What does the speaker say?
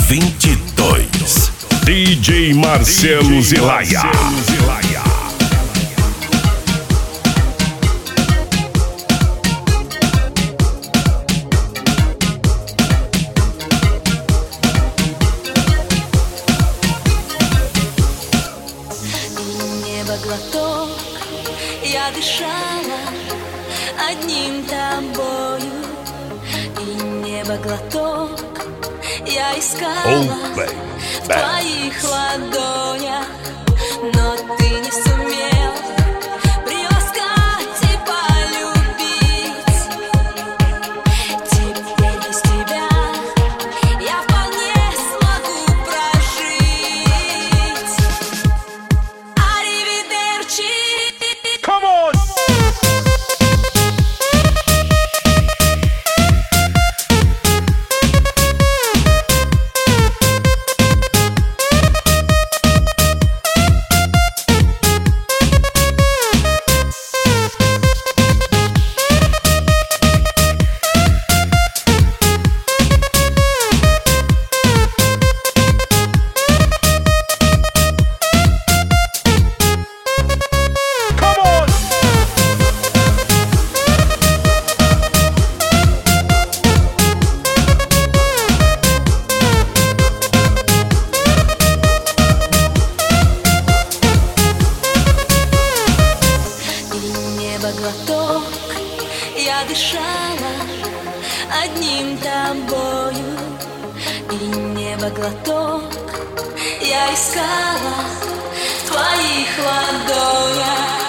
22. DJ Marcelo Zelaya. Глоток, я дышала одним тобою, и небо глоток я искала в твоих ладонях, но ты не сумел приласкать и полюбить. Теперь без тебя я вполне смогу прожить. Come on! Глоток, я дышала одним тобою, и небо глоток я искала в твоих ладонях.